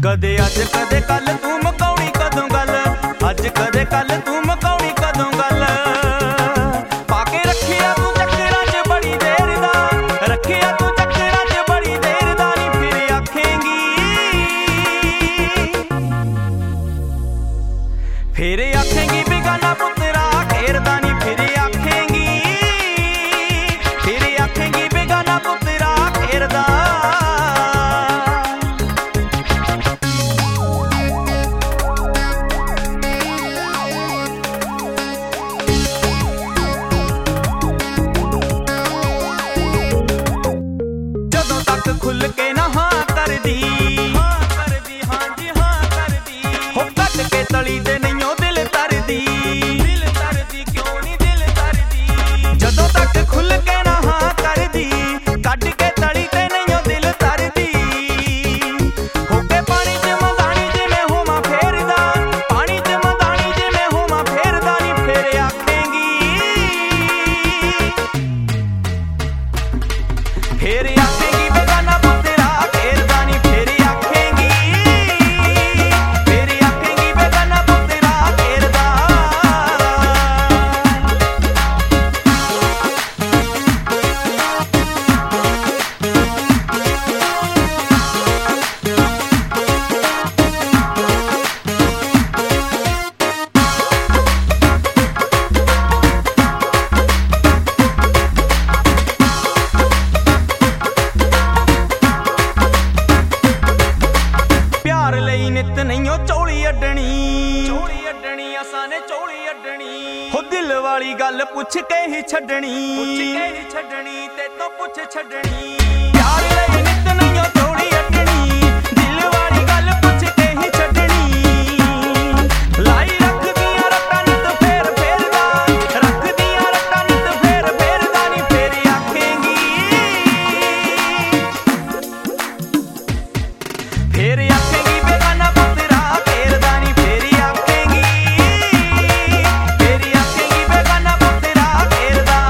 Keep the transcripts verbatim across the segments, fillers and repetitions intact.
कदे अज कदे कल तू मकाउणी कदों गल, अज कदे कल तू मकाउणी कदों गल। पाके रखिया तू चक्करां च बड़ी देर दा, रखिया तू चक्करां च बड़ी देर दा, नी फिर आखेंगी फिर आखेंगी बेगाना पुत्तरा घेरदा, नी फिर आखेंगी फिर आखेंगी बेगाना पुत्तरा घेरदा। खुल के ना हाँ कर दी, हाँ कर दी, हाँ जी हाँ कर दी। हो कट के तली ते नहीं ओ दिल तर दी, दिल तर दी क्यों नहीं दिल तर दी। जदों तक खुल के ना हाँ कर दी, कट के तली ते नहीं ओ दिल तर दी। हो के पानी च मदानी जिवें होवां फेरदा, पानी च मदानी जिवें होवां फेरदा, नी फिर आखेंगी फिर आखेंगी बेगाना पुत्तरा घेरदा, नी फिर आखेंगी फिर आखेंगी बेगाना पुत्तरा घेरदा। प्यार लई नित नहीं ओ चौली अड्डनी, चौली अड्डनी असां ने चौली अड्डनी। हो दिल वाली गल पुछ के ही छड्डनी, पुछ के ही छड्डनी ते तो पुछ छड्डनी। प्यार लई नित नहीं ओ चौली अड्डनी, दिल वाली गल पुछ के ही छड्डनी। लाई रख दियां रट्टां नित फेर फेरदा, रख दियां रट्टां नित फेर फेरदा, नी फिर आखेंगी फिर आखेंगी बेगाना पुत्तरा घेरदा, नी फिर आखेंगी फिर आखेंगी बेगाना पुत्तरा घेरदा।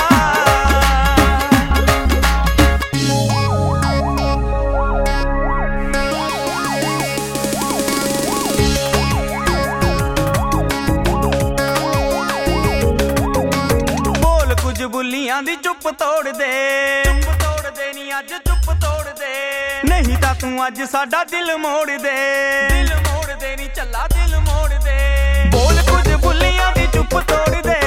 बोल कुछ बुलियां दी चुप तोड़ दे, चुप तोड़ दे नी अज चुप तोड़ दे। नहीं तां तू अज साडा दिल मोड़ दे, दिल मोड़ दे नी चला दिल मोड़ दे। बोल कुछ बुलियां दी चुप तोड़ दे,